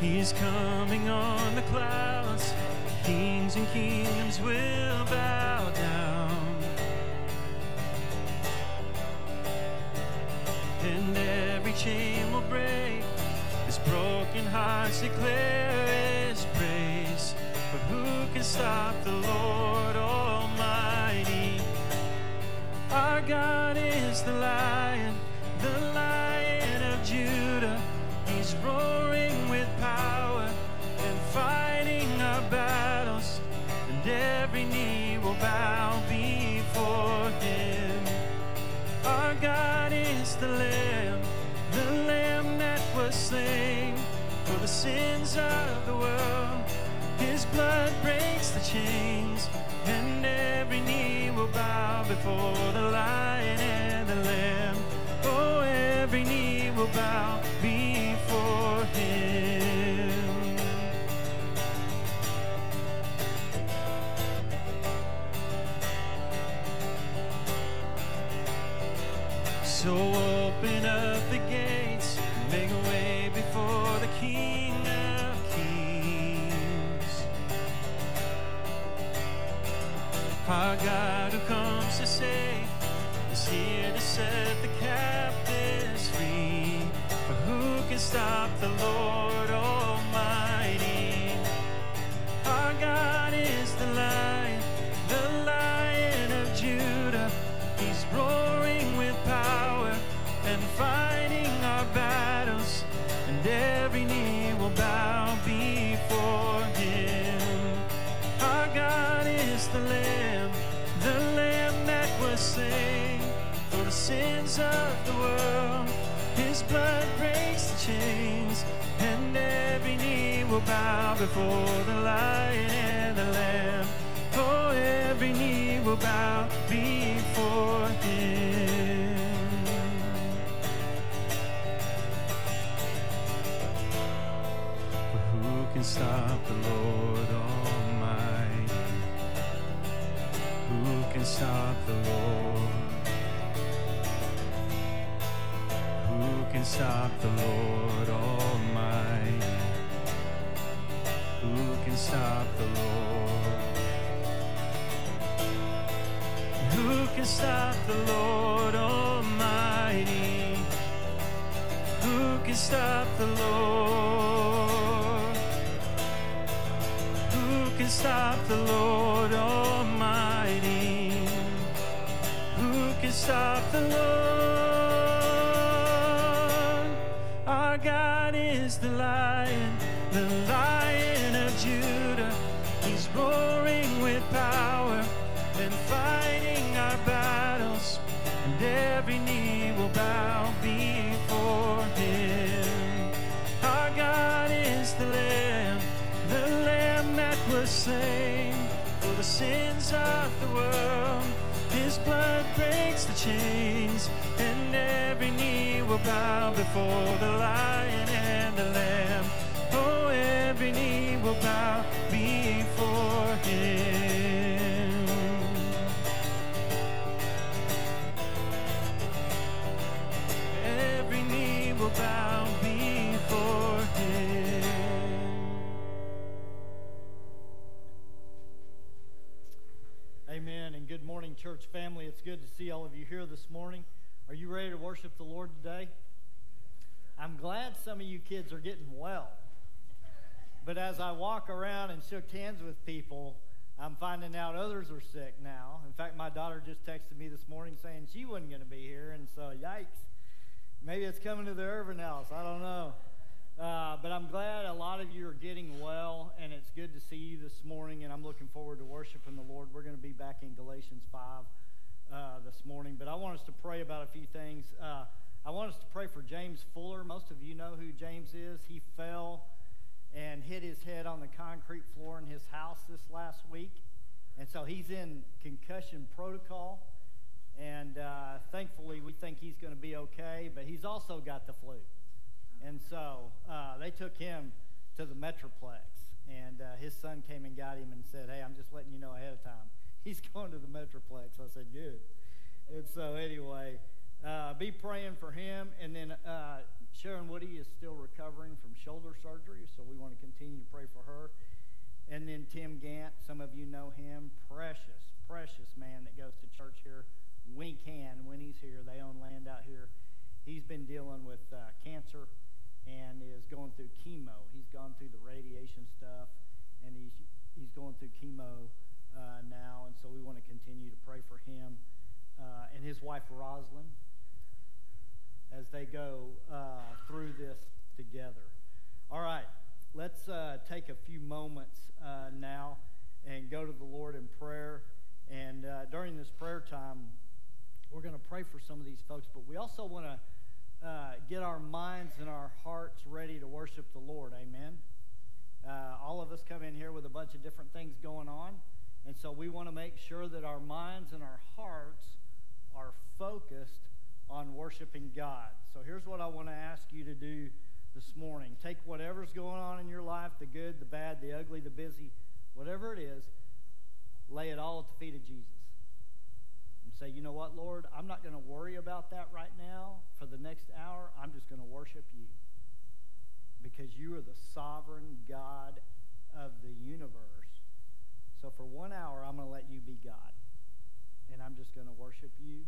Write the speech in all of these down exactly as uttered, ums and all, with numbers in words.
He's coming on the clouds. Kings and kingdoms will bow down. And every chain will break. His broken hearts declare His praise. But who can stop the Lord Almighty? Our God is the Lion, the Lion of Judah. He's roaring with power and fighting our battles, and every knee will bow before Him. Our God is the Lamb, the Lamb that was slain for the sins of the world. His blood breaks the chains, and every knee will bow before the Lion and the Lamb. Oh, every knee will bow before Him. So open up the gates, make a way before the King of Kings. Our God who comes to save is here to set the captives free. For who can stop the Lord Almighty? Our God is the Lion, the Lion of Judah. He's roaring with power and fighting our battles, and every knee will bow before Him. Our God is the Lamb, the Lamb that was slain for the sins of the world. His blood breaks the chains, and every knee will bow before the Lion and the Lamb. Oh, every knee will bow before Him. For who can stop the Lord Almighty? Who can stop the Lord? Who can stop the Lord Almighty? Who can stop the Lord? Who can stop the Lord Almighty? Who can stop the Lord? Who can stop the Lord Almighty? Who can stop the Lord? Our God is the Lion, the Lion of Judah. He's roaring with power and fighting our battles, and every knee will bow before Him. Our God is the Lamb, the Lamb that was slain for the sins of the world. His blood breaks the chains, and every knee will bow before the Lion and the Lamb. Oh, every knee will bow before Him. Every knee will bow before Him. Amen, and good morning, church family. It's good to see all of you here this morning. Are you ready to worship the Lord today? I'm glad some of you kids are getting well. But as I walk around and shook hands with people, I'm finding out others are sick now. In fact, my daughter just texted me this morning saying she wasn't going to be here, and so yikes. Maybe it's coming to the Irvin house. I don't know. Uh, but I'm glad a lot of you are getting well, and it's good to see you this morning, and I'm looking forward to worshiping the Lord. We're going to be back in Galatians five uh, this morning, but I want us to pray about a few things. Uh, I want us to pray for James Fuller. Most of you know who James is. He fell and hit his head on the concrete floor in his house this last week, and so he's in concussion protocol, and uh, thankfully we think he's going to be okay, but he's also got the flu. And so uh, they took him to the Metroplex, and uh, his son came and got him and said, hey, I'm just letting you know ahead of time. He's going to the Metroplex. I said, good. And so anyway, uh, be praying for him. And then uh, Sharon Woody is still recovering from shoulder surgery, so we want to continue to pray for her. And then Tim Gant, some of you know him, precious, precious man that goes to church here when he can, when he's here. They own land out here. He's been dealing with uh, cancer and is going through chemo. He's gone through the radiation stuff, and he's he's going through chemo uh, now, and so we want to continue to pray for him uh, and his wife Rosalind as they go uh, through this together. All right, let's uh, take a few moments uh, now and go to the Lord in prayer. And uh, during this prayer time, we're going to pray for some of these folks, but we also want to uh, get our minds and our hearts ready to worship the Lord. Amen. Uh, all of us come in here with a bunch of different things going on, and so we want to make sure that our minds and our hearts are focused on worshiping God. So here's what I want to ask you to do this morning. Take whatever's going on in your life, the good, the bad, the ugly, the busy, whatever it is, lay it all at the feet of Jesus. And say, you know what, Lord, I'm not going to worry about that right now. For the next hour, I'm just going to worship you. Because you are the sovereign God of the universe. So for one hour, I'm going to let you be God. And I'm just going to worship you.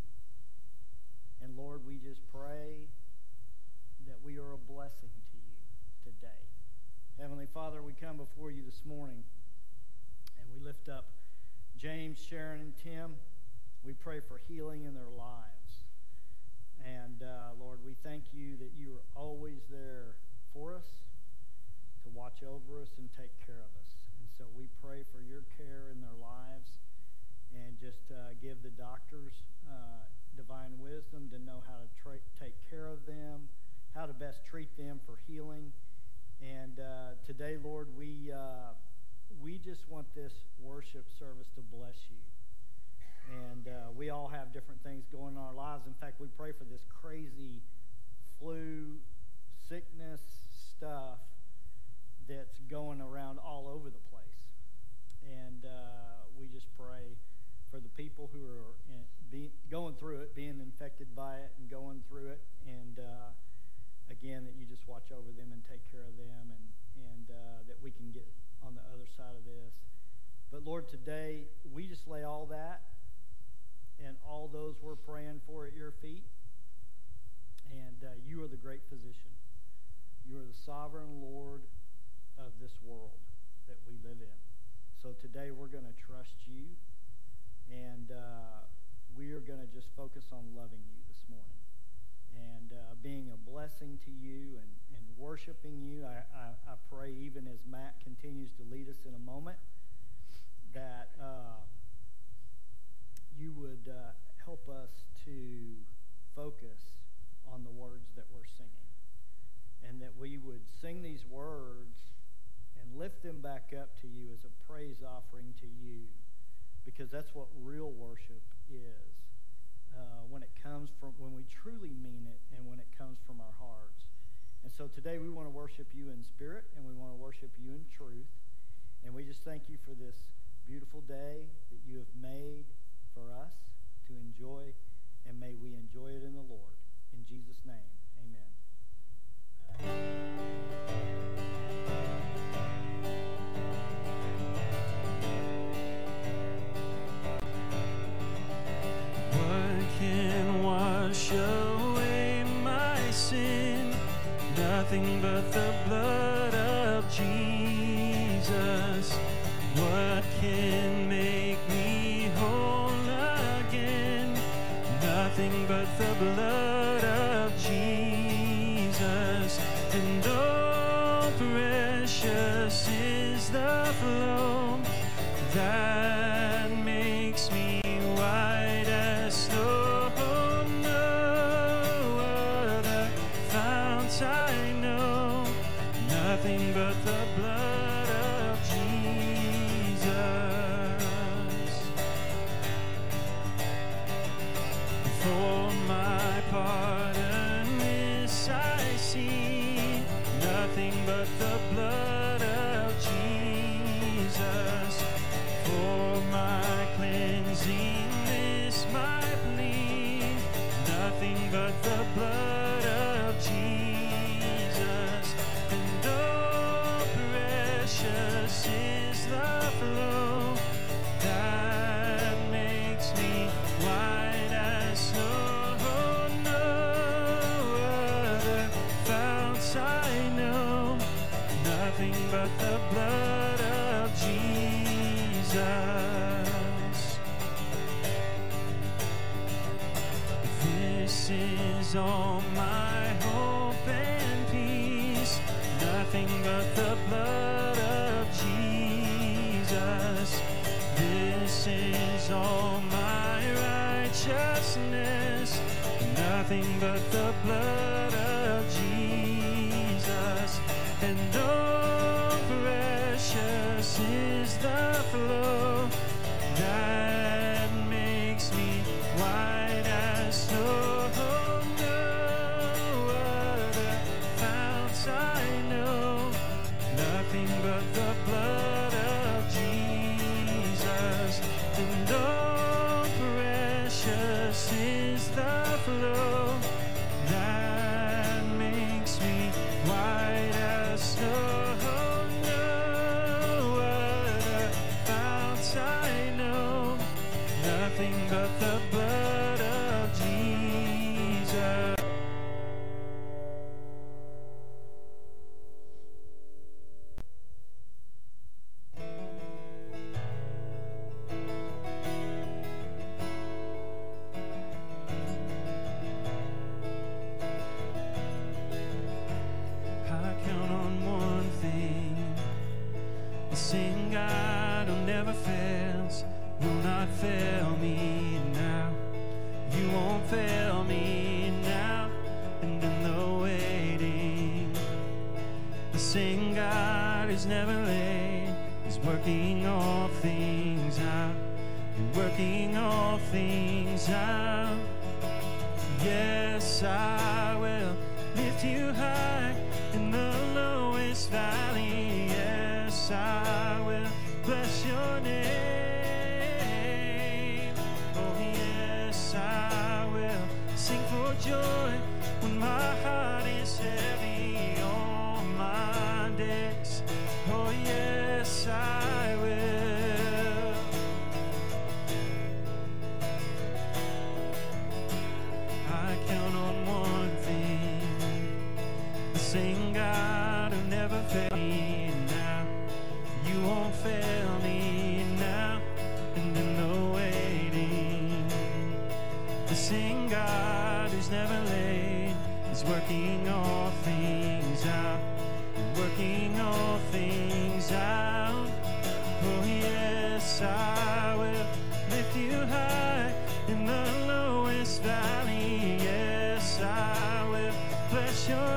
And Lord, we just pray that we are a blessing to you today. Heavenly Father, we come before you this morning and we lift up James, Sharon, and Tim. We pray for healing in their lives. And uh, Lord, we thank you that you are always there for us, to watch over us and take care of us. And so we pray for your care in their lives, and just uh, give the doctors uh, divine wisdom to know how to tra- take care of them, how to best treat them for healing. And uh, today, Lord, we uh, we just want this worship service to bless you. And uh, we all have different things going on in our lives. In fact, we pray for this crazy flu, sickness stuff that's going around all over the place. And uh, we just pray for the people who are in, be, going through it, being infected by it and going through it. And uh, again, that you just watch over them and take care of them, and, and uh, that we can get on the other side of this. But Lord, today we just lay all that and all those we're praying for at your feet. And uh, you are the great physician. You are the sovereign Lord of this world that we live in. So today we're going to trust you, and uh, we are going to just focus on loving you this morning and uh, being a blessing to you and, and worshiping you. I, I, I pray even as Matt continues to lead us in a moment that uh, you would uh, help us to focus on the words that we're singing, and that we would sing these words and lift them back up to you as a praise offering to you, because that's what real worship is, uh, when it comes from, when we truly mean it, and when it comes from our hearts. And so today we want to worship you in spirit, and we want to worship you in truth, and we just thank you for this beautiful day that you have made for us to enjoy, and may we enjoy it in the Lord. In Jesus' name, amen. What can wash away my sin? Nothing but the blood of Jesus. What can make me whole again? Nothing but the blood of Jesus. And oh, precious is the flow that makes me white as snow. No other fount I know, nothing but the blood of Jesus. For my pardon this I see, nothing but the blood of Jesus. For my cleansing this my plea, nothing but the blood of Jesus. but the blood of Jesus. This is all my hope and peace, nothing but the blood of Jesus. This is all my righteousness, nothing but the blood of Jesus. And oh, precious is the flow that makes me white as snow. No other fount I know, nothing but the blood of Jesus. And oh, precious is the flow that makes me white as snow. No other fount I know, nothing but the blood of Jesus. I count on one thing, the same God who never fails will not fail me now. You won't fail me now, and in the waiting, the same God who's never late is working all things out. You're working all things out. Yes, I will lift you high in the lowest valley. Yes, I will bless your name. Oh, yes, I will sing for joy when my heart is heavy all my days. Oh, yes, I will. I count on one thing, the same God who never failed me now. You won't fail me now, and in the waiting, the same God who's never late is working all things out. Working all things out. Oh, yes, I will lift you high in the lowest valley. Yes, I will bless your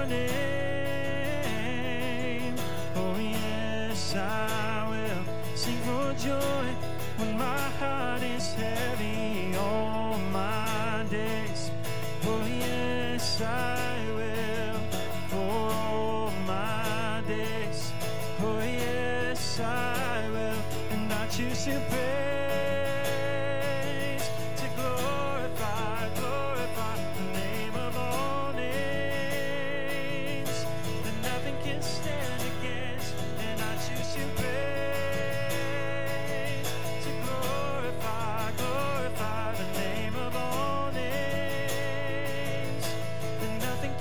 name. Oh, yes, I will sing for joy when my heart is heavy all my days. Oh, yes, I will for all my days. Oh, yes, I will, and I choose to praise, to glorify, glorify the name of all names that nothing can stand against. And I choose to praise, to glorify, glorify the name of all names that nothing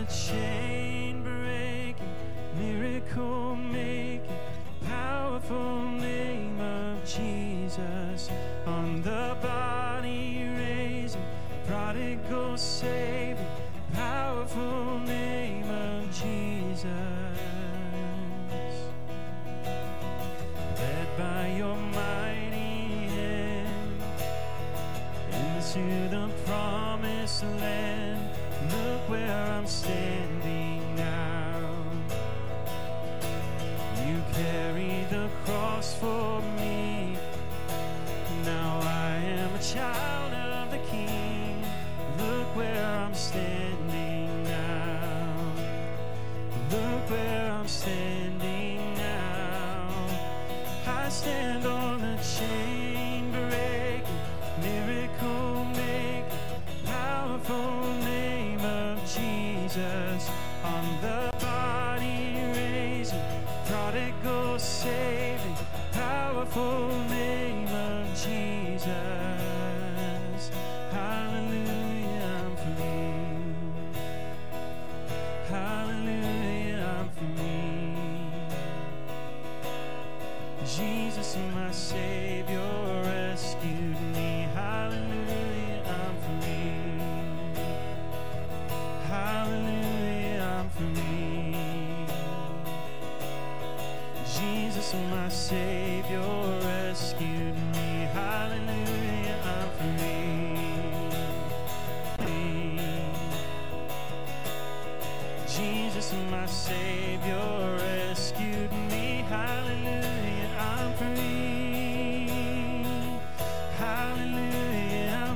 chain breaking, miracle making, powerful name of Jesus, on the body raising, prodigal saving, powerful name of Jesus. Led by your mighty hand into the promised land, look where I'm standing now. You carry the cross for me. Now I am a child of the King. Look where I'm standing now. Look where I'm standing now. I stand on the chain breaking, miracle making, powerful name of Jesus, on the body raising, prodigal saving, powerful name of Jesus. Hallelujah, I'm free. Hallelujah, I'm free. Jesus, my Savior, rescued me. Hallelujah, I'm free. Hallelujah, I'm free. Jesus, my Savior, rescued me. Hallelujah, I'm free. Jesus, my Savior, rescued me. Hallelujah, I'm free. Hallelujah, I'm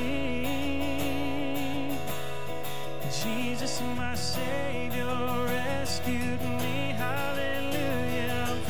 free. Jesus, my Savior, rescued me. Hallelujah, I'm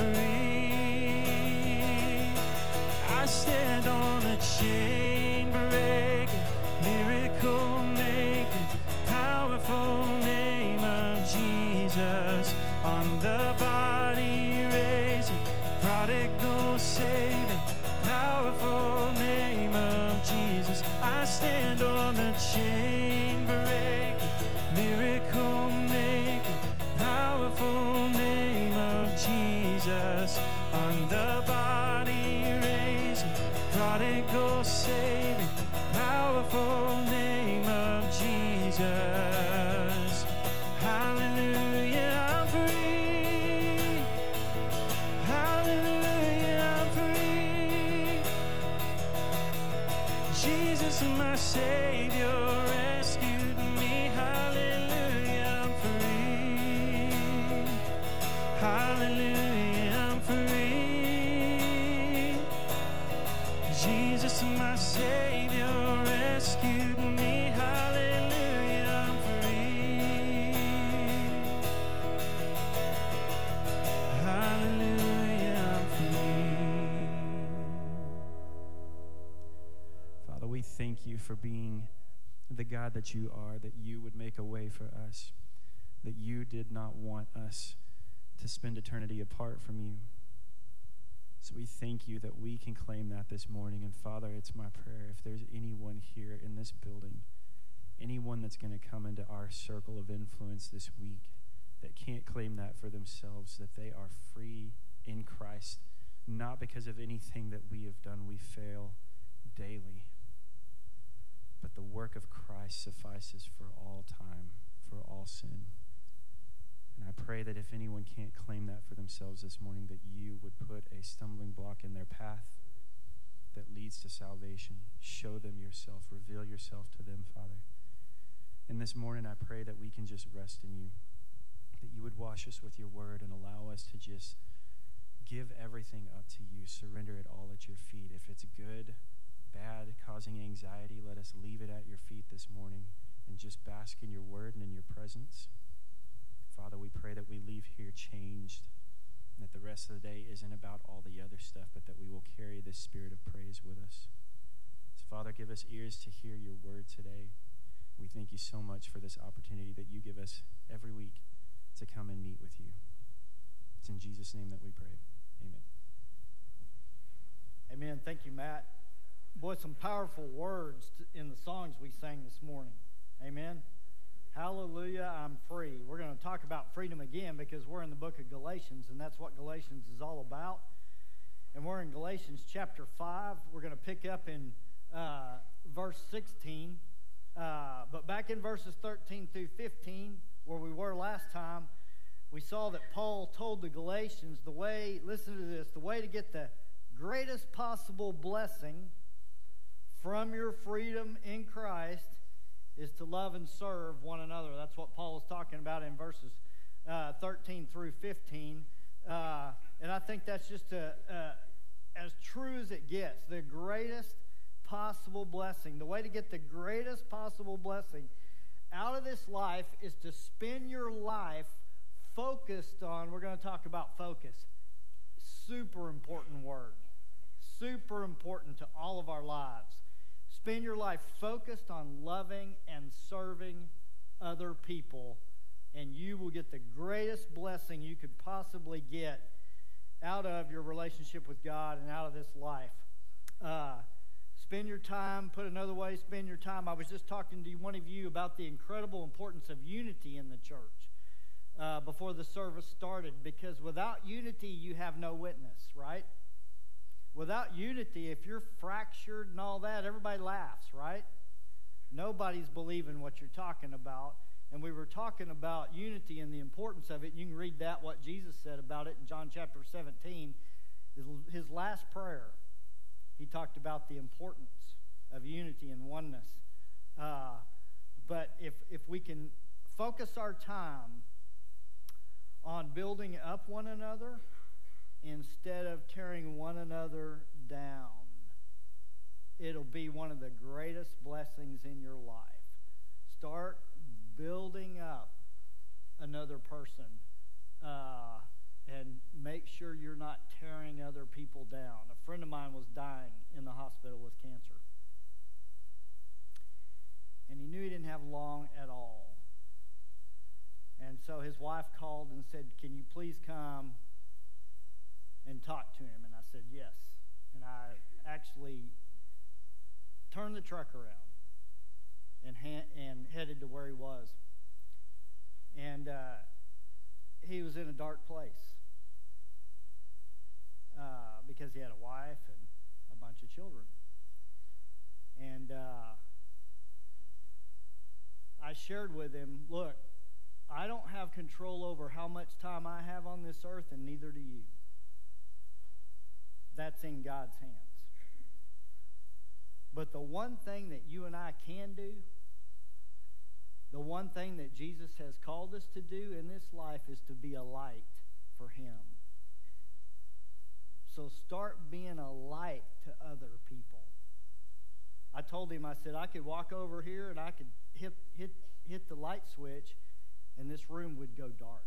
free. I stand on a chain breaking, miracle making, powerful name of Jesus, on the body raising, prodigal saving, powerful name of Jesus. I stand on the chain breaking, miracle making, powerful name of Jesus, on the body raising, prodigal saving, powerful name of Jesus. Hallelujah, I'm free. Hallelujah, I'm free. Jesus, my Savior, rescued me. Hallelujah, I'm free. Hallelujah, I'm free. Jesus, my Savior, rescued me. Hallelujah, I'm free. Hallelujah, I'm free. Father, we thank you for being the God that you are, that you would make a way for us, that you did not want us to spend eternity apart from you. So we thank you that we can claim that this morning. And Father, it's my prayer, if there's anyone here in this building, anyone that's going to come into our circle of influence this week that can't claim that for themselves, that they are free in Christ, not because of anything that we have done. We fail daily. But the work of Christ suffices for all time, for all sin. And I pray that if anyone can't claim that for themselves this morning, that you would put a stumbling block in their path that leads to salvation. Show them yourself. Reveal yourself to them, Father. And this morning I pray that we can just rest in you, that you would wash us with your word and allow us to just give everything up to you, surrender it all at your feet. If it's good, bad, causing anxiety, let us leave it at your feet this morning and just bask in your word and in your presence. Father, we pray that we leave here changed, and that the rest of the day isn't about all the other stuff, but that we will carry this spirit of praise with us. So, Father, give us ears to hear your word today. We thank you so much for this opportunity that you give us every week to come and meet with you. It's in Jesus' name that we pray. Amen. Amen. Thank you, Matt. Boy, some powerful words in the songs we sang this morning. Amen. Hallelujah, I'm free. We're going to talk about freedom again because we're in the book of Galatians, and that's what Galatians is all about. And we're in Galatians chapter five. We're going to pick up in uh, verse sixteen. Uh, but back in verses thirteen through fifteen, where we were last time, we saw that Paul told the Galatians the way, listen to this, the way to get the greatest possible blessing from your freedom in Christ is to love and serve one another. That's what Paul is talking about in verses uh, thirteen through fifteen. Uh, and I think that's just a, a, as true as it gets. The greatest possible blessing. The way to get the greatest possible blessing out of this life is to spend your life focused on, we're going to talk about focus. Super important word. Super important to all of our lives. Spend your life focused on loving and serving other people, and you will get the greatest blessing you could possibly get out of your relationship with God and out of this life. Uh, spend your time, put another way, spend your time. I was just talking to one of you about the incredible importance of unity in the church uh, before the service started, because without unity, you have no witness, right? Without unity, if you're fractured and all that, everybody laughs, right? Nobody's believing what you're talking about. And we were talking about unity and the importance of it. You can read that, what Jesus said about it in John chapter seventeen. His last prayer, he talked about the importance of unity and oneness. Uh, but if, if we can focus our time on building up one another, instead of tearing one another down, it'll be one of the greatest blessings in your life. Start building up another person uh, and make sure you're not tearing other people down. A friend of mine was dying in the hospital with cancer. And he knew he didn't have long at all. And so his wife called and said, "Can you please come and talk to him?" And I said, yes. And I actually turned the truck around and ha- and headed to where he was. And uh, he was in a dark place uh, because he had a wife and a bunch of children. And uh, I shared with him, look, I don't have control over how much time I have on this earth, and neither do you. That's in God's hands. But the one thing that you and I can do, the one thing that Jesus has called us to do in this life is to be a light for Him. So start being a light to other people. I told him, I said, I could walk over here and I could hit, hit, hit the light switch and this room would go dark.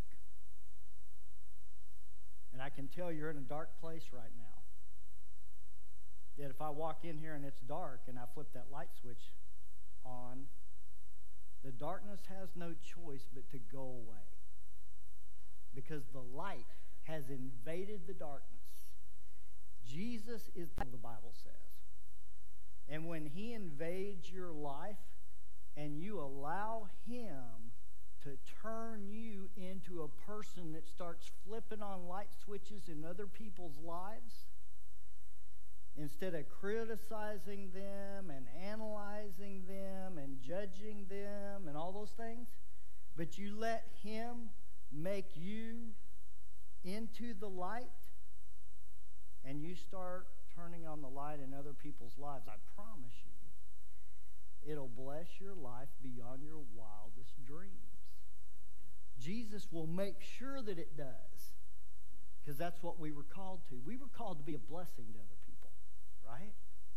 And I can tell you're in a dark place right now. That if I walk in here and it's dark and I flip that light switch on, the darkness has no choice but to go away. Because the light has invaded the darkness. Jesus is, the Bible says. And when He invades your life and you allow Him to turn you into a person that starts flipping on light switches in other people's lives, instead of criticizing them and analyzing them and judging them and all those things, but you let Him make you into the light, and you start turning on the light in other people's lives, I promise you, it'll bless your life beyond your wildest dreams. Jesus will make sure that it does, because that's what we were called to. We were called to be a blessing to other people. Right?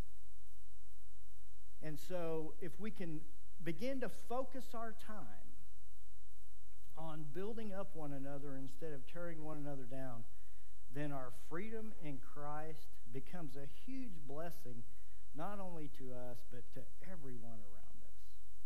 And so if we can begin to focus our time on building up one another instead of tearing one another down, then our freedom in Christ becomes a huge blessing, not only to us, but to everyone around us.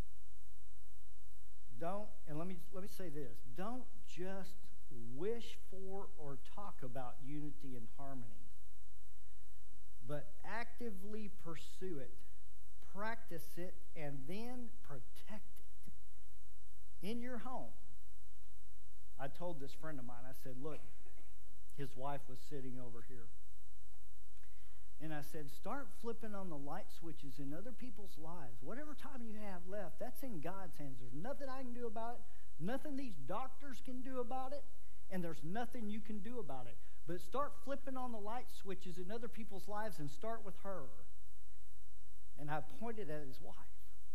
Don't, and let me, let me say this, don't just wish for or talk about unity and harmony, but actively pursue it, practice it, and then protect it in your home, I told this friend of mine, I said, look, his wife was sitting over here. And I said, start flipping on the light switches in other people's lives. Whatever time you have left, that's in God's hands. There's nothing I can do about it, nothing these doctors can do about it, and there's nothing you can do about it. But start flipping on the light switches in other people's lives and start with her. And I pointed at his wife.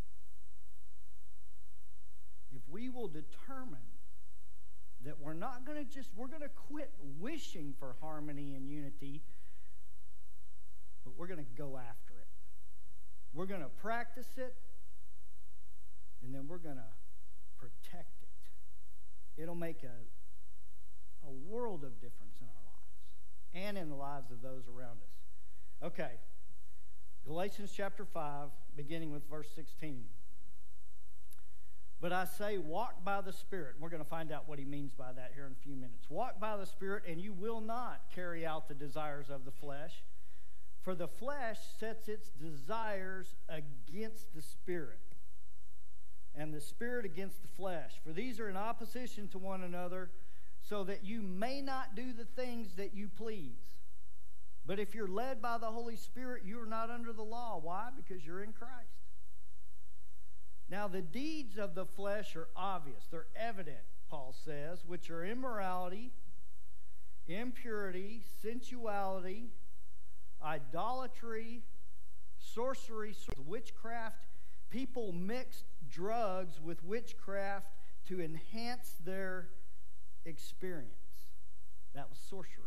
If we will determine that we're not going to just, we're going to quit wishing for harmony and unity, but we're going to go after it. We're going to practice it, and then we're going to protect it. It'll make a, a world of difference in our lives and in the lives of those around us. Okay, Galatians chapter five, beginning with verse sixteen. But I say, walk by the Spirit. We're going to find out what he means by that here in a few minutes. Walk by the Spirit, and you will not carry out the desires of the flesh. For the flesh sets its desires against the Spirit, and the Spirit against the flesh. For these are in opposition to one another, so that you may not do the things that you please. But if you're led by the Holy Spirit, you are not under the law. Why? Because you're in Christ. Now, the deeds of the flesh are obvious. They're evident, Paul says, which are immorality, impurity, sensuality, idolatry, sorcery, witchcraft. People mixed drugs with witchcraft to enhance their experience. That was sorcery.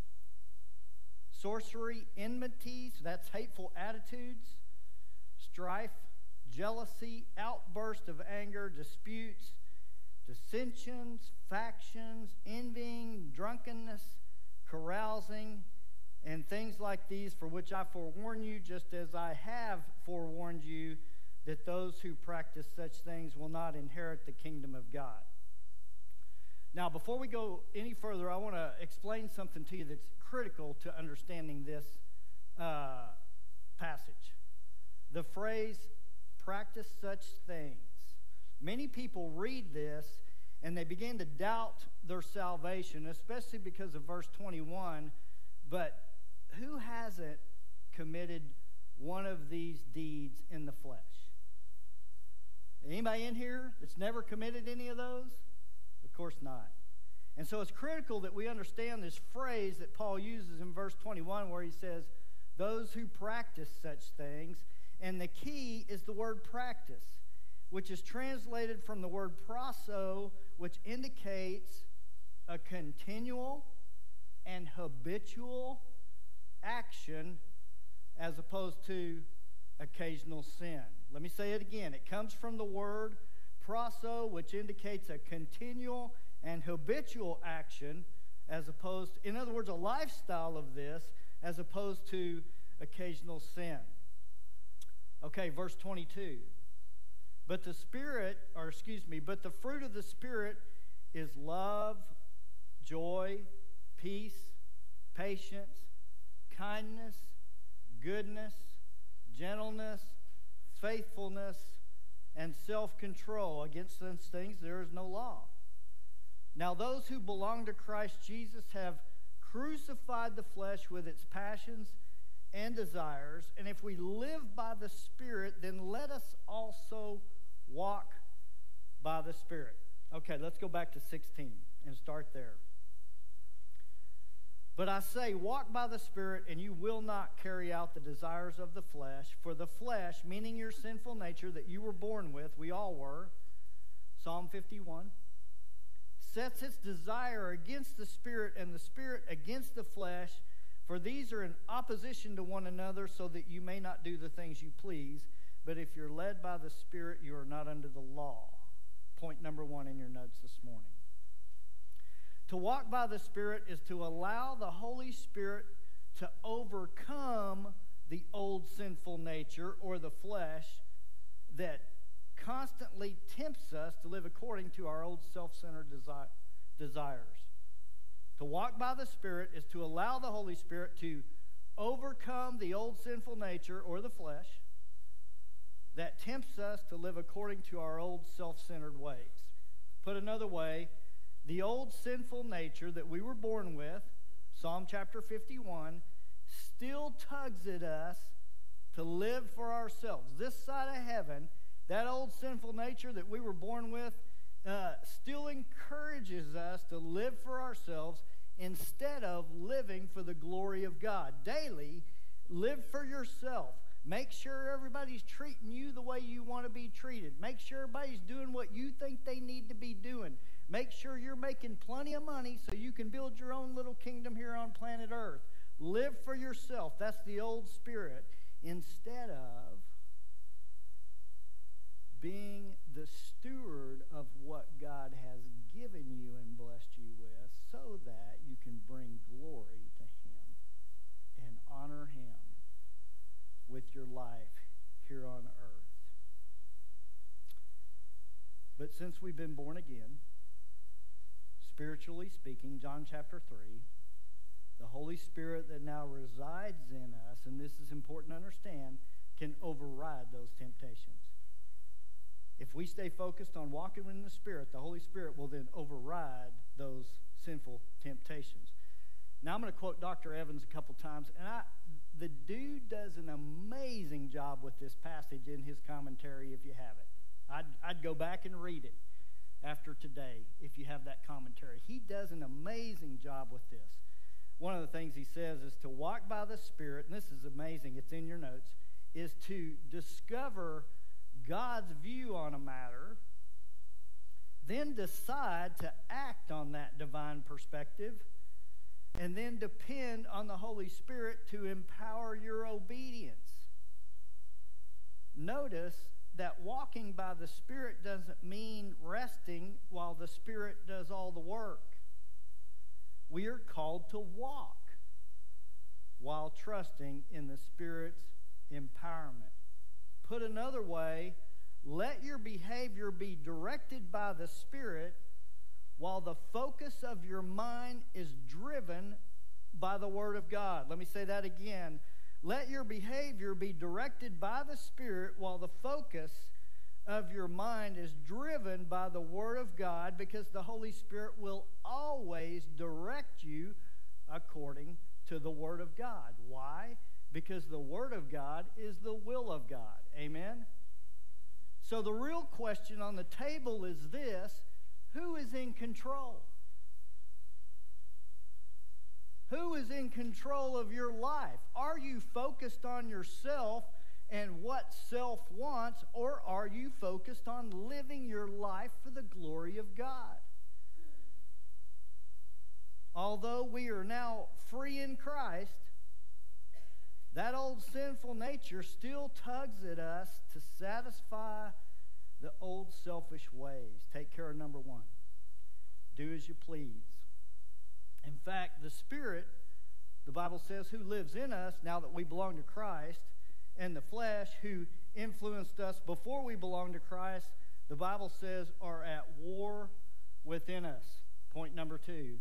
Sorcery, enmities, that's hateful attitudes, strife, jealousy, outburst of anger, disputes, dissensions, factions, envying, drunkenness, carousing, and things like these, for which I forewarn you, just as I have forewarned you, that those who practice such things will not inherit the kingdom of God. Now, before we go any further, I want to explain something to you that's critical to understanding this uh, passage. The phrase, practice such things. Many people read this and they begin to doubt their salvation, especially because of verse twenty-one. But who hasn't committed one of these deeds in the flesh? Anybody in here that's never committed any of those? Of course not. And so it's critical that we understand this phrase that Paul uses in verse twenty-one where he says, those who practice such things. And the key is the word practice, which is translated from the word proso, which indicates a continual and habitual action as opposed to occasional sin. Let me say it again. It comes from the word proso, which indicates a continual and habitual action as opposed to, in other words, a lifestyle of this as opposed to occasional sin. Okay, verse twenty-two. But the Spirit, or excuse me, but the fruit of the Spirit is love, joy, peace, patience, kindness, goodness, gentleness, faithfulness, and self-control. Against such things there is no law. Now those who belong to Christ Jesus have crucified the flesh with its passions and desires, and if we live by the Spirit, then let us also walk by the Spirit. Okay, let's go back to sixteen and start there. But I say, walk by the Spirit, and you will not carry out the desires of the flesh. For the flesh, meaning your sinful nature that you were born with, we all were, Psalm fifty-one, sets its desire against the Spirit, and the Spirit against the flesh. For these are in opposition to one another, so that you may not do the things you please. But if you're led by the Spirit, you are not under the law. Point number one in your notes this morning. To walk by the Spirit is to allow the Holy Spirit to overcome the old sinful nature or the flesh that constantly tempts us to live according to our old self-centered desi- desires. To walk by the Spirit is to allow the Holy Spirit to overcome the old sinful nature or the flesh that tempts us to live according to our old self-centered ways. Put another way, the old sinful nature that we were born with, Psalm chapter fifty-one, still tugs at us to live for ourselves. This side of heaven, that old sinful nature that we were born with uh, still encourages us to live for ourselves instead of living for the glory of God. Daily, live for yourself. Make sure everybody's treating you the way you want to be treated. Make sure everybody's doing what you think they need to be doing. Make sure you're making plenty of money so you can build your own little kingdom here on planet Earth. Live for yourself. That's the old spirit. Instead of being the steward of what God has given you and blessed you with so that you can bring glory to Him and honor Him with your life here on earth. But since we've been born again, spiritually speaking, John chapter three, the Holy Spirit that now resides in us, and this is important to understand, can override those temptations. If we stay focused on walking in the Spirit, the Holy Spirit will then override those sinful temptations. Now I'm going to quote Doctor Evans a couple times, and I, the dude does an amazing job with this passage in his commentary if you have it. I'd, I'd go back and read it after today if you have that commentary. He does an amazing job with this. One of the things he says is to walk by the Spirit, and this is amazing, it's in your notes, is to discover God's view on a matter, then decide to act on that divine perspective, and then depend on the Holy Spirit to empower your obedience. Notice that walking by the Spirit doesn't mean resting while the Spirit does all the work. We are called to walk while trusting in the Spirit's empowerment. Put another way, let your behavior be directed by the Spirit while the focus of your mind is driven by the Word of God. Let me say that again. Let your behavior be directed by the Spirit while the focus of your mind is driven by the Word of God, because the Holy Spirit will always direct you according to the Word of God. Why? Because the Word of God is the will of God. Amen? So the real question on the table is this: who is in control? Who is in control of your life? Are you focused on yourself and what self wants, or are you focused on living your life for the glory of God? Although we are now free in Christ, that old sinful nature still tugs at us to satisfy the old selfish ways. Take care of number one. Do as you please. In fact, the Spirit, the Bible says, who lives in us now that we belong to Christ, and the flesh, who influenced us before we belonged to Christ, the Bible says, are at war within us. Point number two.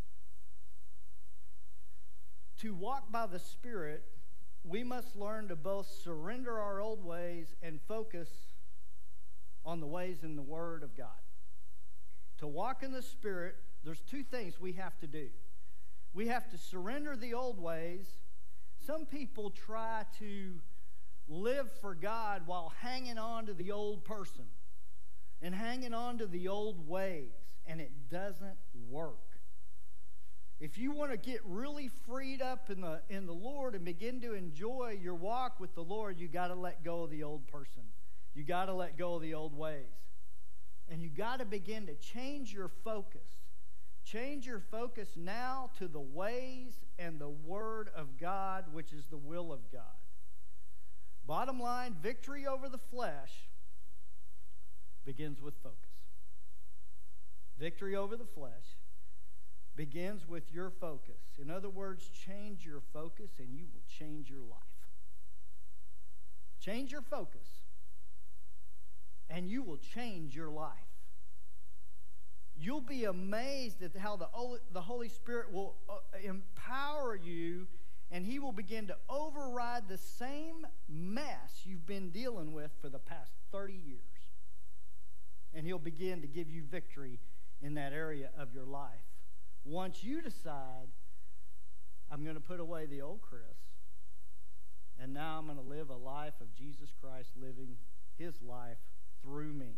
To walk by the Spirit, we must learn to both surrender our old ways and focus on the ways in the Word of God. To walk in the Spirit, there's two things we have to do. We have to surrender the old ways. Some people try to live for God while hanging on to the old person and hanging on to the old ways, and it doesn't work. If you want to get really freed up in the in the Lord and begin to enjoy your walk with the Lord, you got to let go of the old person. You got to let go of the old ways. And you got to begin to change your focus. Change your focus now to the ways and the Word of God, which is the will of God. Bottom line, victory over the flesh begins with focus. Victory over the flesh begins with your focus. In other words, change your focus and you will change your life. Change your focus and you will change your life. You'll be amazed at how the the Holy Spirit will empower you, and He will begin to override the same mess you've been dealing with for the past thirty years. and he'll begin to give you victory in that area of your life. Once you decide, I'm going to put away the old Chris, and now I'm going to live a life of Jesus Christ living his life through me.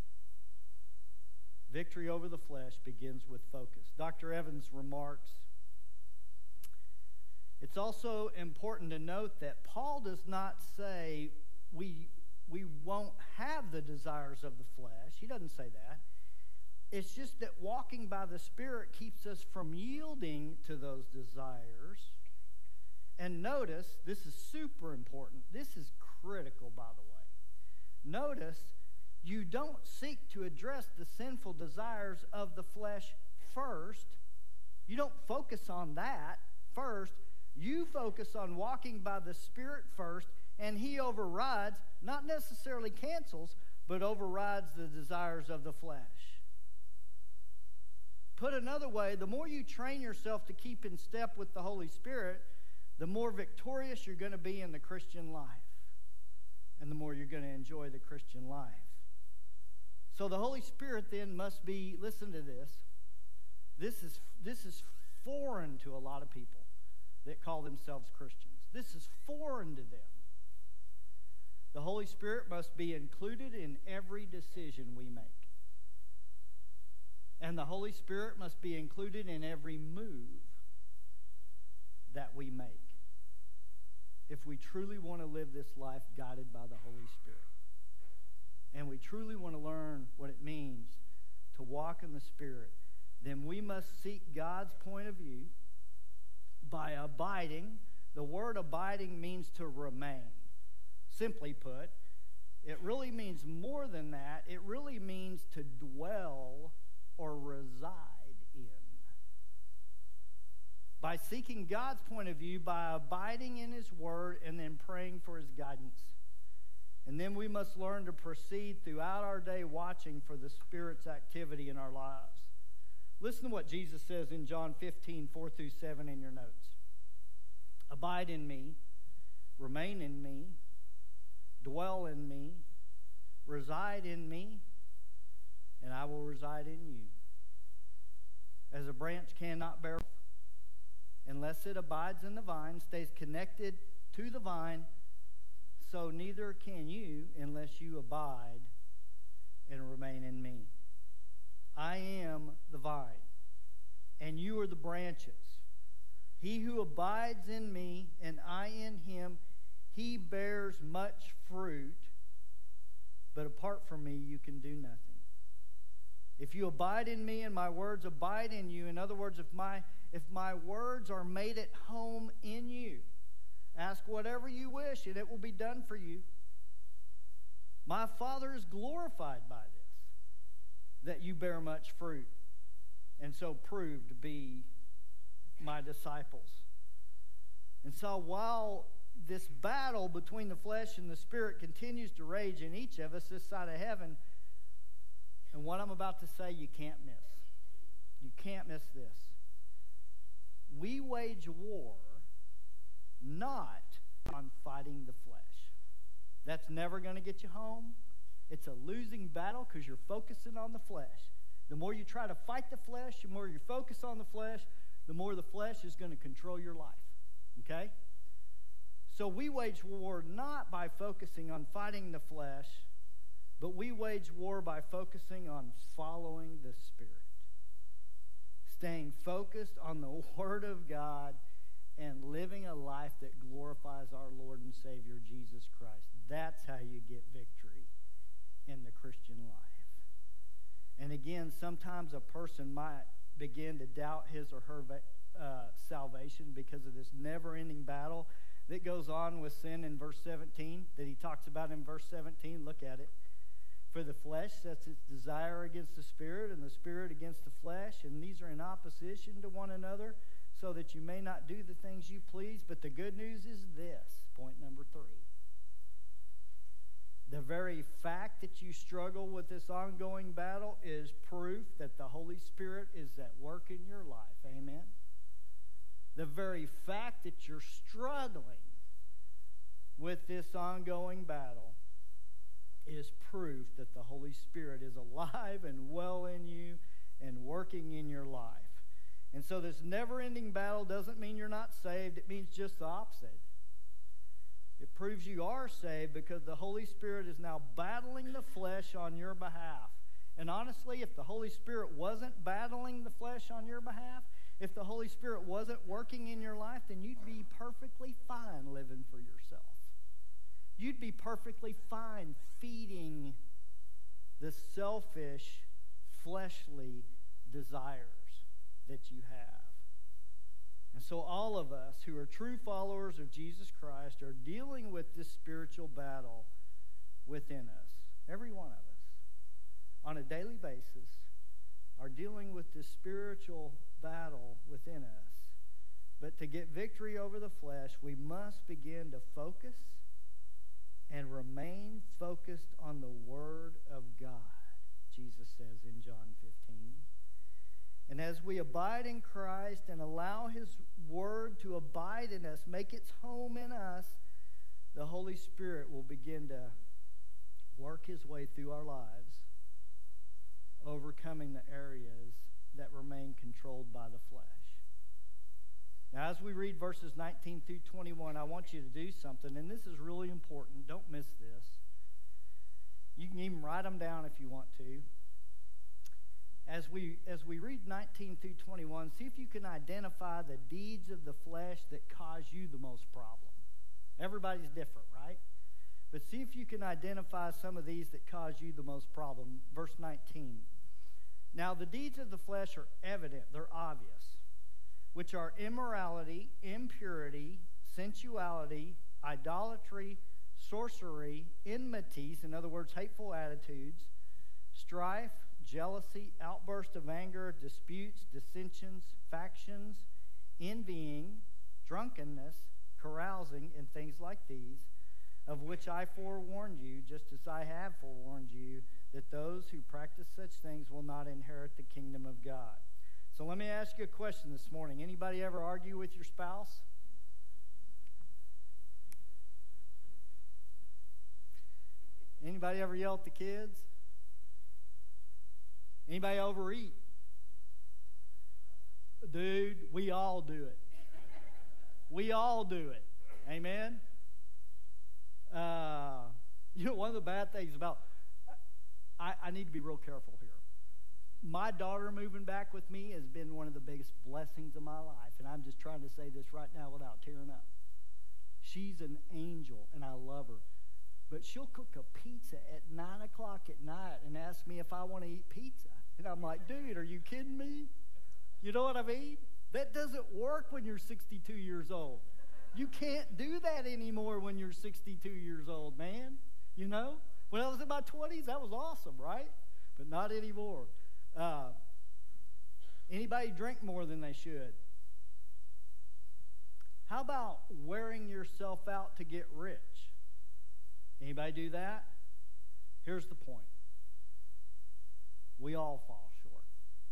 Victory over the flesh begins with focus. Doctor Evans remarks, it's also important to note that Paul does not say we, we won't have the desires of the flesh. He doesn't say that. It's just that walking by the Spirit keeps us from yielding to those desires. And notice, this is super important. This is critical, by the way. Notice, you don't seek to address the sinful desires of the flesh first. You don't focus on that first. You focus on walking by the Spirit first, and he overrides, not necessarily cancels, but overrides the desires of the flesh. Put another way, the more you train yourself to keep in step with the Holy Spirit, the more victorious you're going to be in the Christian life, and the more you're going to enjoy the Christian life. So the Holy Spirit then must be, listen to this, this is, this is foreign to a lot of people that call themselves Christians. This is foreign to them. The Holy Spirit must be included in every decision we make. And the Holy Spirit must be included in every move that we make, if we truly want to live this life guided by the Holy Spirit. And we truly want to learn what it means to walk in the Spirit, then we must seek God's point of view by abiding. The word abiding means to remain. Simply put, it really means more than that. It really means to dwell or reside in. By seeking God's point of view, by abiding in his word, and then praying for his guidance. And then we must learn to proceed throughout our day watching for the Spirit's activity in our lives. Listen to what Jesus says in John fifteen, four through seven in your notes. Abide in me, remain in me, dwell in me, reside in me, and I will reside in you. As a branch cannot bear unless it abides in the vine, stays connected to the vine, so neither can you unless you abide and remain in me. I am the vine, and you are the branches. He who abides in me and I in him, he bears much fruit, but apart from me you can do nothing. If you abide in me and my words abide in you, in other words, if my, if my words are made at home in you, ask whatever you wish and it will be done for you. My Father is glorified by this, that you bear much fruit, and so prove to be my disciples. And so while this battle between the flesh and the Spirit continues to rage in each of us this side of heaven, and what I'm about to say you can't miss. You can't miss this. We wage war not on fighting the flesh. That's never going to get you home. It's a losing battle because you're focusing on the flesh. The more you try to fight the flesh, the more you focus on the flesh, the more the flesh is going to control your life. Okay? So we wage war not by focusing on fighting the flesh, but we wage war by focusing on following the Spirit. Staying focused on the Word of God and living a life that glorifies our Lord and Savior, Jesus Christ. That's how you get victory in the Christian life. And again, sometimes a person might begin to doubt his or her uh, salvation because of this never-ending battle that goes on with sin in verse seventeen, that he talks about in verse seventeen. Look at it. For the flesh sets its desire against the Spirit, and the Spirit against the flesh, and these are in opposition to one another, so that you may not do the things you please. But the good news is this, point number three. The very fact that you struggle with this ongoing battle is proof that the Holy Spirit is at work in your life. Amen? The very fact that you're struggling with this ongoing battle is proof that the Holy Spirit is alive and well in you and working in your life. And so this never-ending battle doesn't mean you're not saved. It means just the opposite. It proves you are saved because the Holy Spirit is now battling the flesh on your behalf. And honestly, if the Holy Spirit wasn't battling the flesh on your behalf, if the Holy Spirit wasn't working in your life, then you'd be perfectly fine living for yourself. You'd be perfectly fine feeding the selfish, fleshly desires that you have. And so all of us who are true followers of Jesus Christ are dealing with this spiritual battle within us. Every one of us, on a daily basis, are dealing with this spiritual battle within us. But to get victory over the flesh, we must begin to focus and remain focused on the Word of God, Jesus says in John fifteen. And as we abide in Christ and allow His Word to abide in us, make its home in us, the Holy Spirit will begin to work His way through our lives, overcoming the areas that remain controlled by the flesh. Now, as we read verses nineteen through twenty-one, I want you to do something, and this is really important. Don't miss this. You can even write them down if you want to. As we, as we read nineteen through twenty-one, see if you can identify the deeds of the flesh that cause you the most problem. Everybody's different, right? But see if you can identify some of these that cause you the most problem. Verse nineteen. Now the deeds of the flesh are evident, they're obvious, which are immorality, impurity, sensuality, idolatry, sorcery, enmities, in other words, hateful attitudes, strife, jealousy, outburst of anger, disputes, dissensions, factions, envying, drunkenness, carousing, and things like these, of which I forewarned you, just as I have forewarned you, that those who practice such things will not inherit the kingdom of God. So let me ask you a question this morning. Anybody ever argue with your spouse? Anybody ever yell at the kids? Anybody overeat? Dude, we all do it. We all do it. Amen? Uh, you know, one of the bad things about, I, I need to be real careful here. My daughter moving back with me has been one of the biggest blessings of my life, and I'm just trying to say this right now without tearing up. She's an angel, and I love her. But she'll cook a pizza at nine o'clock at night and ask me if I want to eat pizza. And I'm like, dude, are you kidding me? You know what I mean? That doesn't work when you're sixty-two years old. You can't do that anymore when you're sixty-two years old, man. You know? When I was in my twenties, that was awesome, right? But not anymore. Uh, anybody drink more than they should? How about wearing yourself out to get rich? Anybody do that? Here's the point. We all fall short.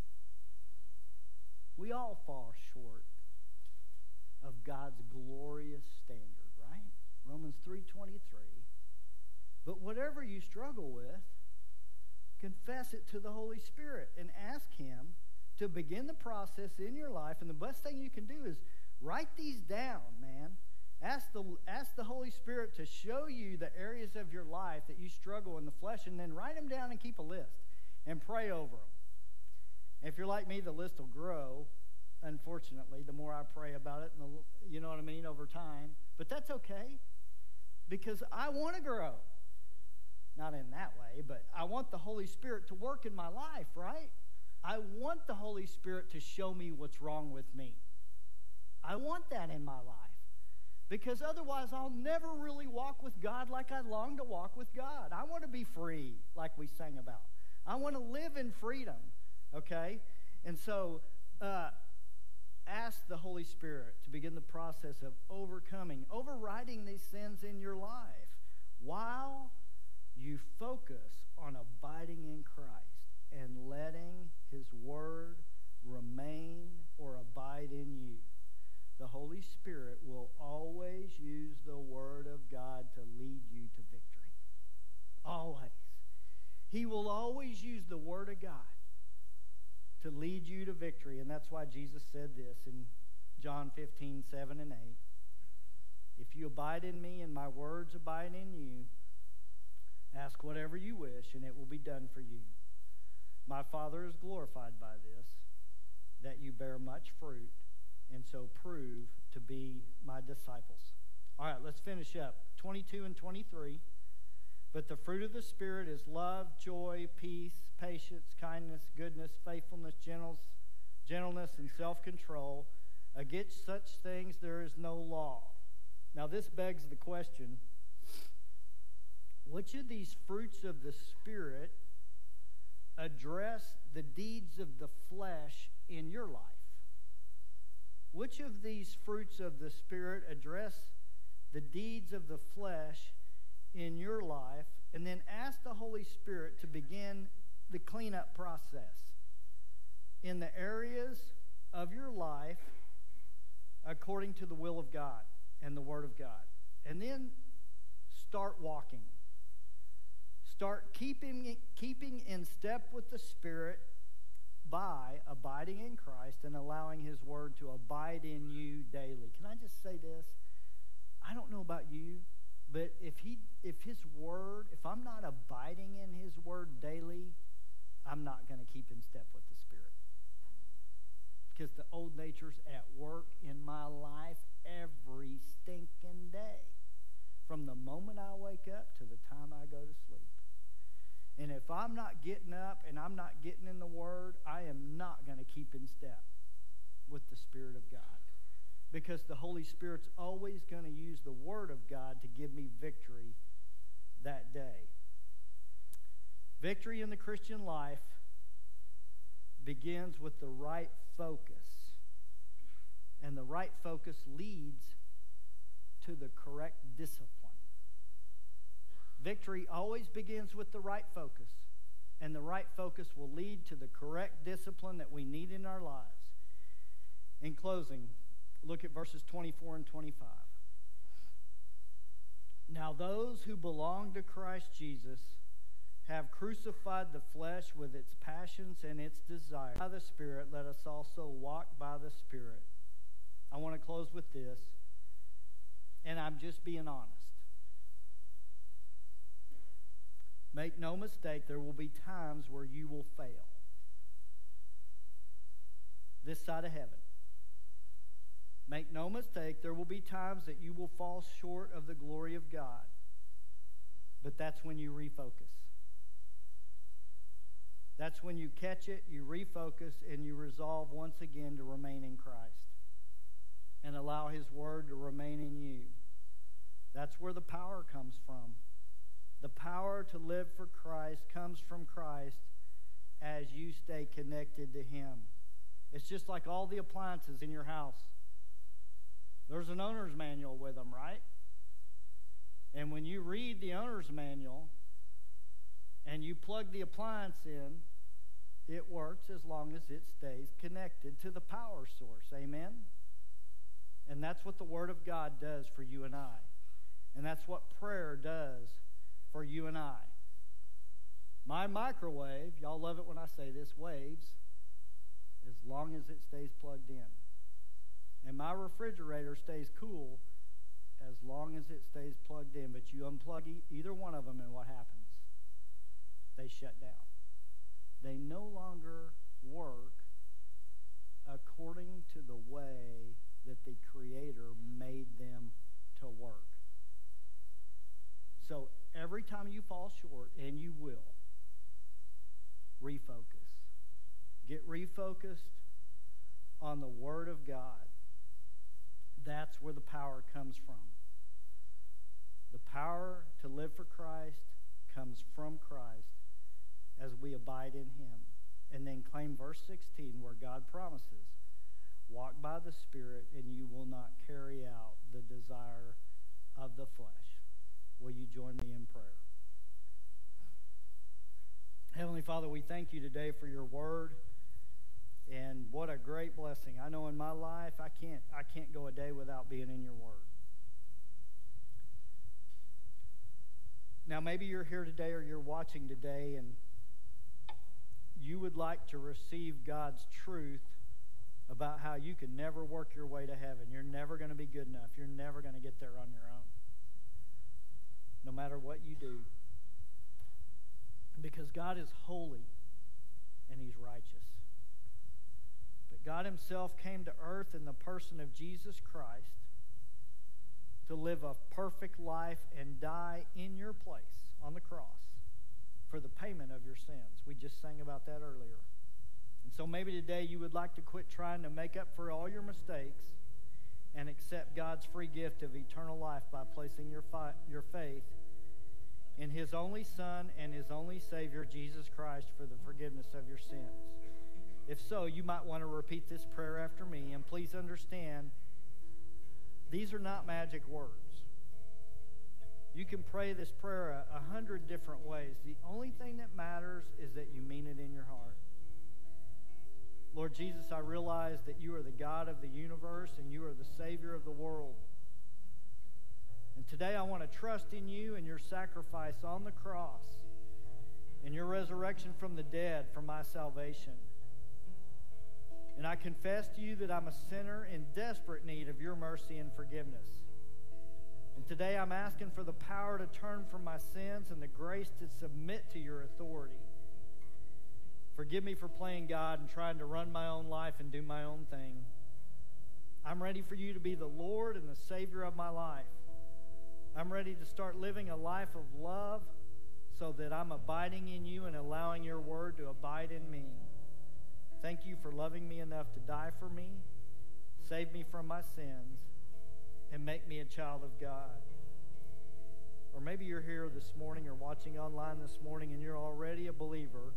We all fall short of God's glorious standard, right? Romans three twenty-three. But whatever you struggle with, confess it to the Holy Spirit and ask Him to begin the process in your life. And the best thing you can do is write these down, man. Ask the, ask the Holy Spirit to show you the areas of your life that you struggle in the flesh, and then write them down and keep a list and pray over them. And if you're like me, the list will grow, unfortunately, the more I pray about it, and the, you know what I mean, over time. But that's okay, because I want to grow. Not in that way, but I want the Holy Spirit to work in my life, right? I want the Holy Spirit to show me what's wrong with me. I want that in my life. Because otherwise I'll never really walk with God like I long to walk with God. I want to be free, like we sang about. I want to live in freedom, okay? And so uh, ask the Holy Spirit to begin the process of overcoming, overriding these sins in your life while you focus on abiding in Christ and letting His Word remain or abide in you. The Holy Spirit will always use the Word of God to lead you to victory. Always. you to victory. And that's why Jesus said this in John fifteen, seven and eight. If you abide in me and my words abide in you, ask whatever you wish, and it will be done for you. My Father is glorified by this, that you bear much fruit, and so prove to be my disciples. All right, let's finish up. twenty-two and twenty-three. But the fruit of the Spirit is love, joy, peace, patience, kindness, goodness, faithfulness, gentleness, gentleness, and self-control. Against such things there is no law. Now this begs the question, which of these fruits of the Spirit address the deeds of the flesh in your life? Which of these fruits of the Spirit address the deeds of the flesh in your life? And then ask the Holy Spirit to begin the cleanup process in the areas of your life according to the will of God and the Word of God. And then start walking. Start keeping, keeping in step with the Spirit by abiding in Christ and allowing His Word to abide in you daily. Can I just say this? I don't know about you, but if he, if His Word, if I'm not abiding in His Word daily, I'm not going to keep in step with the Spirit. Because the old nature's at work in my life every stinking day. From the moment I wake up to the time I go to sleep. And if I'm not getting up and I'm not getting in the Word, I am not going to keep in step with the Spirit of God. Because the Holy Spirit's always going to use the Word of God to give me victory that day. Victory in the Christian life begins with the right focus. And the right focus leads to the correct discipline. Victory always begins with the right focus. And the right focus will lead to the correct discipline that we need in our lives. In closing, look at verses twenty-four and twenty-five. Now those who belong to Christ Jesus have crucified the flesh with its passions and its desires. By the Spirit, let us also walk by the Spirit. I want to close with this, and I'm just being honest. Make no mistake, there will be times where you will fail. This side of heaven. Make no mistake, there will be times that you will fall short of the glory of God. But that's when you refocus. That's when you catch it, you refocus, and you resolve once again to remain in Christ. And allow His Word to remain in you. That's where the power comes from. The power to live for Christ comes from Christ as you stay connected to Him. It's just like all the appliances in your house. There's an owner's manual with them, right? And when you read the owner's manual and you plug the appliance in, it works as long as it stays connected to the power source. Amen? And that's what the Word of God does for you and I. And that's what prayer does for you and I. My microwave, y'all love it when I say this, waves as long as it stays plugged in. And my refrigerator stays cool as long as it stays plugged in. But you unplug e- either one of them and what happens? They shut down. They no longer work according to the way that the Creator made them to work. So every time you fall short, and you will, refocus. Get refocused on the Word of God. That's where the power comes from. The power to live for Christ comes from Christ as we abide in Him. And then claim verse sixteen where God promises, walk by the Spirit and you will not carry out the desire of the flesh. Will you join me in prayer? Heavenly Father, we thank you today for your word. And what a great blessing. I know in my life I can't I can't go a day without being in your word. Now maybe you're here today or you're watching today and you would like to receive God's truth about how you can never work your way to heaven. You're never going to be good enough. You're never going to get there on your own, no matter what you do. Because God is holy and He's righteous. But God Himself came to earth in the person of Jesus Christ to live a perfect life and die in your place on the cross for the payment of your sins. We just sang about that earlier. And so maybe today you would like to quit trying to make up for all your mistakes and accept God's free gift of eternal life by placing your, fi- your faith in His only Son and His only Savior, Jesus Christ, for the forgiveness of your sins. If so, you might want to repeat this prayer after me, and please understand, these are not magic words. You can pray this prayer a, a hundred different ways. The only thing that matters is that you mean it in your heart. Lord Jesus, I realize that you are the God of the universe and you are the Savior of the world. And today I want to trust in you and your sacrifice on the cross and your resurrection from the dead for my salvation. And I confess to you that I'm a sinner in desperate need of your mercy and forgiveness. And today I'm asking for the power to turn from my sins and the grace to submit to your authority. Forgive me for playing God and trying to run my own life and do my own thing. I'm ready for you to be the Lord and the Savior of my life. I'm ready to start living a life of love so that I'm abiding in you and allowing your word to abide in me. Thank you for loving me enough to die for me, save me from my sins, and make me a child of God. Or maybe you're here this morning or watching online this morning and you're already a believer,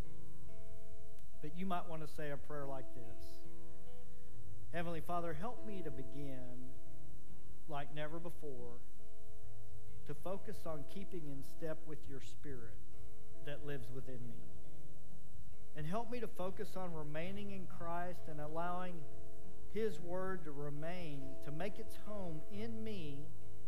but you might want to say a prayer like this. Heavenly Father, help me to begin, like never before, to focus on keeping in step with your Spirit that lives within me. And help me to focus on remaining in Christ and allowing His Word to remain, to make its home in me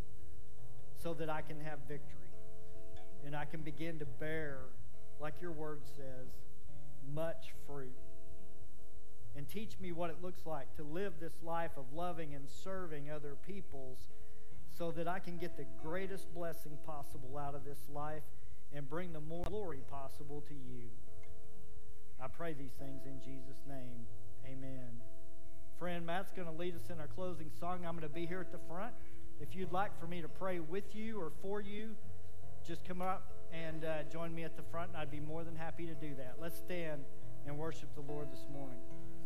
so that I can have victory. And I can begin to bear, like your Word says, much fruit. And teach me what it looks like to live this life of loving and serving other peoples so that I can get the greatest blessing possible out of this life and bring the more glory possible to you. I pray these things in Jesus' name. Amen. Friend, Matt's going to lead us in our closing song. I'm going to be here at the front. If you'd like for me to pray with you or for you, just come up and uh, join me at the front, and I'd be more than happy to do that. Let's stand and worship the Lord this morning.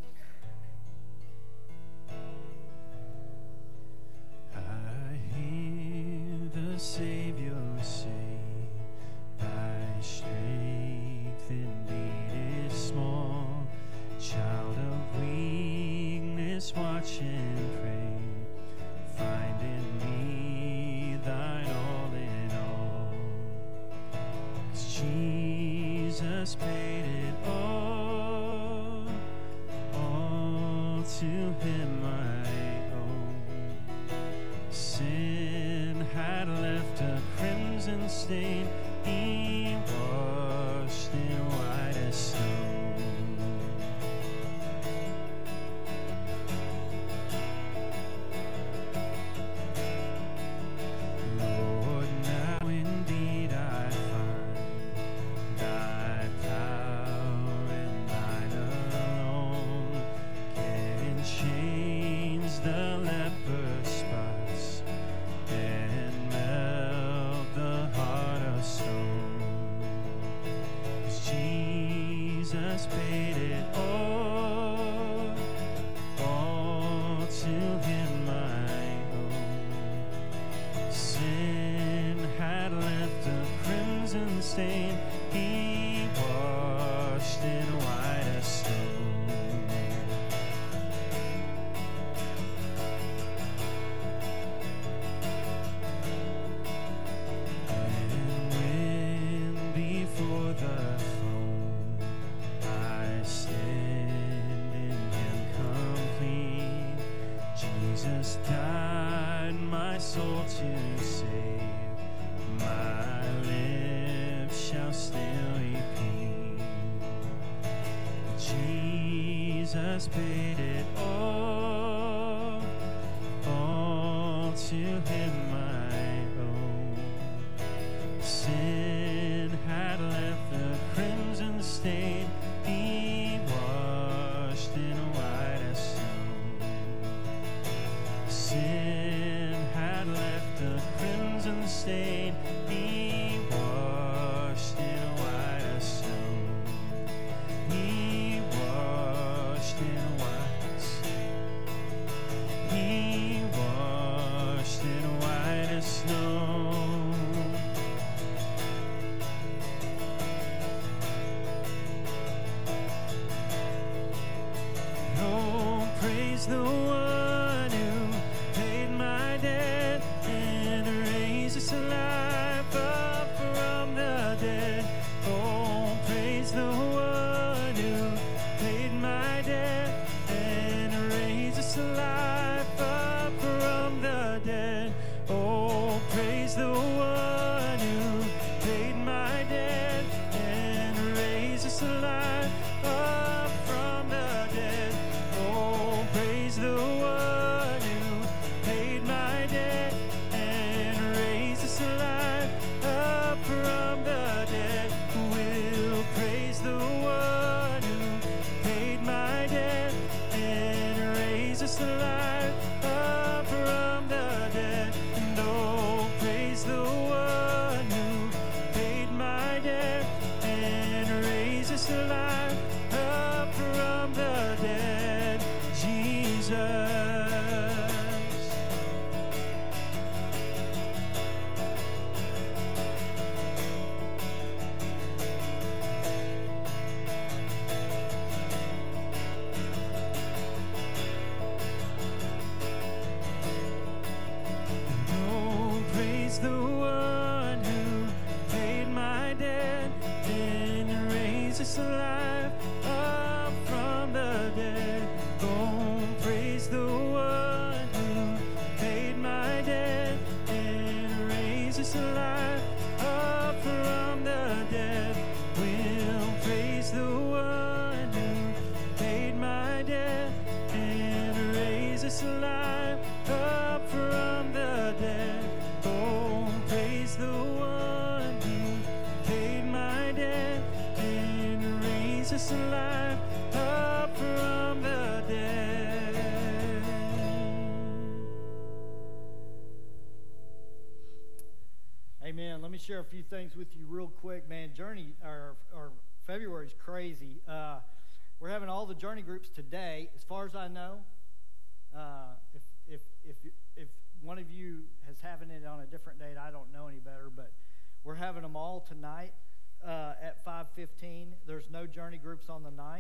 I hear the Savior say, thy strength indeed is small. Child of weakness, watch and pray. Find in me thine all in all. 'Cause Jesus paid it all. All to him I owe. Sin had left a crimson stain. He washed it white as snow. Lord, now indeed I find thy power and thine alone can change the leper's spots and melt the heart of stone. 'Cause Jesus paid it all, all to him I owe. Sin had left a crimson stain, he washed it white as snow. And when before the throne I stand in him complete, Jesus died my soul to save. My lips shall still repeat, Jesus paid it all, all to him I owe. Sin had left the crimson stain, he washed in white as snow. Sin had left the crimson stain, he washed in white as snow. He washed in white. He washed in white as snow. Oh, praise the one who paid my debt and raised us alive up from the dead. Oh, praise the one who paid my debt and raised us alive up from the dead. Oh, praise the one who paid my debt and raised us alive up from the dead. Oh, praise the one who paid my debt and raised us alive up from the dead. We'll praise the one who paid my debt and raised us alive up from the dead. And oh, praise the one who paid my debt and raised us alive up from the dead. Jesus. Oh, praise the one who paid my debt and raised us alive up from the dead. Oh, praise the one who paid my debt and raised us alive up from the dead. We'll praise the one who paid my debt and raised us alive up from the dead. Oh, praise the one who paid my debt and raised us alive up from the dead. Amen. Let me share a few things with you real quick, man. Journey, or, or February is crazy. Uh, we're having all the journey groups today, as far as I know. Uh, if if if if one of you has having it on a different date, I don't know any better, but we're having them all tonight uh, at five fifteen. There's no journey groups on the ninth.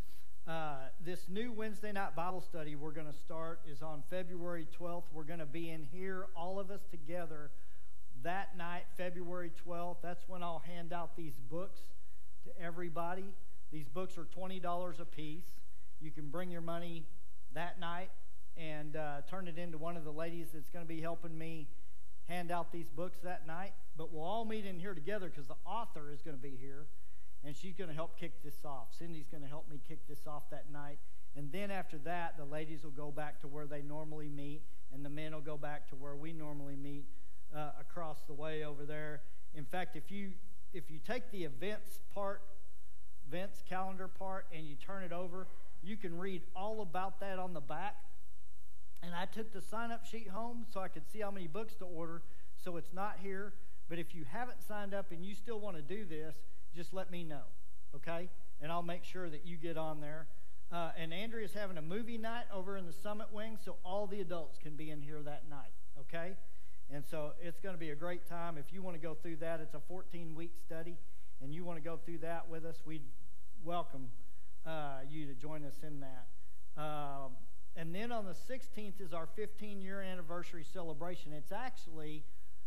Uh, this new Wednesday night Bible study we're going to start is on February twelfth. We're going to be in here, all of us together, that night, February twelfth. That's when I'll hand out these books to everybody. These books are twenty dollars a piece. You can bring your money that night and uh, turn it into one of the ladies that's going to be helping me hand out these books that night. But we'll all meet in here together because the author is going to be here, and she's going to help kick this off. Cindy's going to help me kick this off that night. And then after that, the ladies will go back to where they normally meet, and the men will go back to where we normally meet uh, across the way over there. In fact, if you if you take the events part, events calendar part, and you turn it over, you can read all about that on the back. And I took the sign-up sheet home so I could see how many books to order, so it's not here. But if you haven't signed up and you still want to do this, just let me know, okay? And I'll make sure that you get on there. Uh, and Andrea's having a movie night over in the Summit Wing, so all the adults can be in here that night, okay? And so it's going to be a great time. If you want to go through that, it's a fourteen-week study, and you want to go through that with us, we'd welcome uh, you to join us in that. Um, and then on the sixteenth is our fifteen-year anniversary celebration. It's actually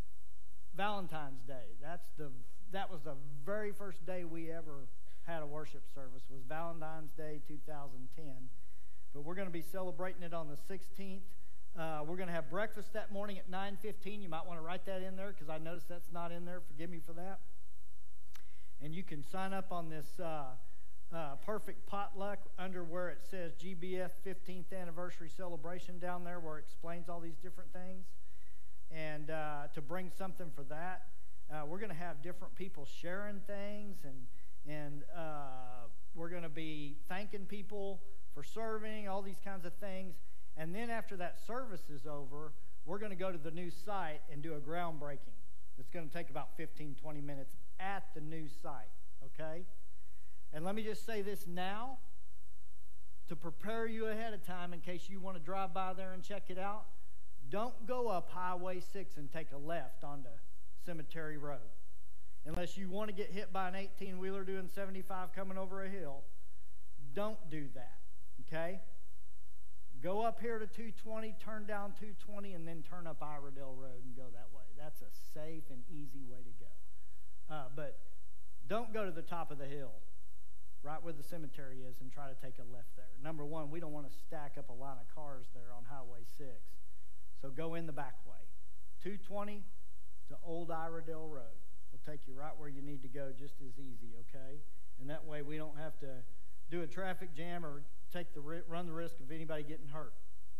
Valentine's Day. That's the that was the very first day we ever had a worship service, was Valentine's Day two thousand ten. But we're going to be celebrating it on the sixteenth. Uh, we're going to have breakfast that morning at nine fifteen. You might want to write that in there because I noticed that's not in there. Forgive me for that. And you can sign up on this uh, uh, Perfect Potluck under where it says G B F fifteenth Anniversary Celebration down there, where it explains all these different things. And uh, to bring something for that, uh, we're going to have different people sharing things, and and uh, we're going to be thanking people for serving, all these kinds of things. And then after that service is over, we're going to go to the new site and do a groundbreaking. It's going to take about fifteen, twenty minutes at the new site, okay? And let me just say this now to prepare you ahead of time in case you want to drive by there and check it out. Don't go up Highway six and take a left onto Cemetery Road. Unless you want to get hit by an eighteen-wheeler doing seventy-five coming over a hill, don't do that, okay? Go up here to two twenty, turn down two twenty, and then turn up Iredell Road and go that way. That's a safe and easy way to go. Uh, but don't go to the top of the hill, right where the cemetery is, and try to take a left there. Number one, we don't want to stack up a line of cars there on Highway six. So go in the back way. two twenty to Old Iredell Road. We'll take you right where you need to go just as easy, okay? And that way we don't have to do a traffic jam or take the run the risk of anybody getting hurt.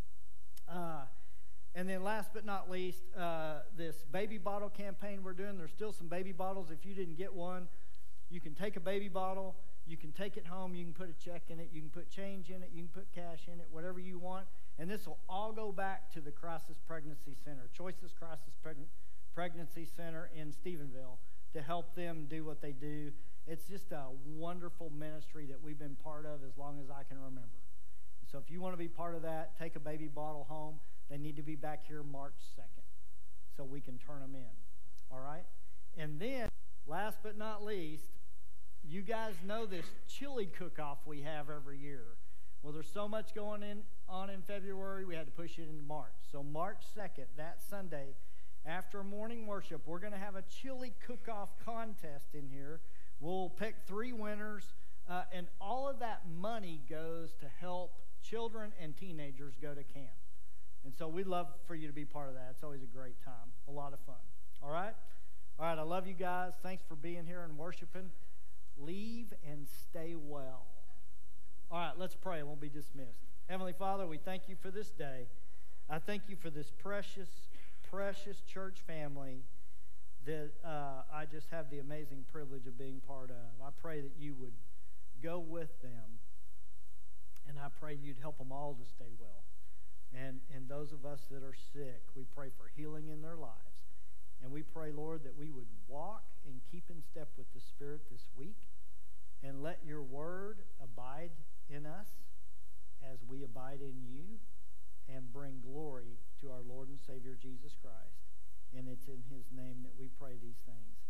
Uh, and then last but not least, uh, this baby bottle campaign we're doing. There's still some baby bottles. If you didn't get one, you can take a baby bottle. You can take it home. You can put a check in it. You can put change in it. You can put cash in it, whatever you want. And this will all go back to the Crisis Pregnancy Center, Choices Crisis Preg- Pregnancy Center in Stephenville, to help them do what they do. It's just a wonderful ministry that we've been part of as long as I can remember. So if you want to be part of that, take a baby bottle home. They need to be back here March second so we can turn them in. All right? And then, last but not least, you guys know this chili cook-off we have every year. Well, there's so much going in, on in February, we had to push it into March. So March second, that Sunday, after morning worship, we're going to have a chili cook-off contest in here. We'll pick three winners, uh, and all of that money goes to help children and teenagers go to camp. And so we'd love for you to be part of that. It's always a great time, a lot of fun. All right? All right, I love you guys. Thanks for being here and worshiping. Leave and stay well. All right, let's pray. It won't be dismissed. Heavenly Father, we thank you for this day. I thank you for this precious, precious church family that uh, I just have the amazing privilege of being part of. I pray that you would go with them, and I pray you'd help them all to stay well. And, and those of us that are sick, we pray for healing in their lives. And we pray, Lord, that we would walk and keep in step with the Spirit this week, and let your word abide in us as we abide in you, and bring glory to our Lord and Savior Jesus Christ. And it's in his name that we pray these things.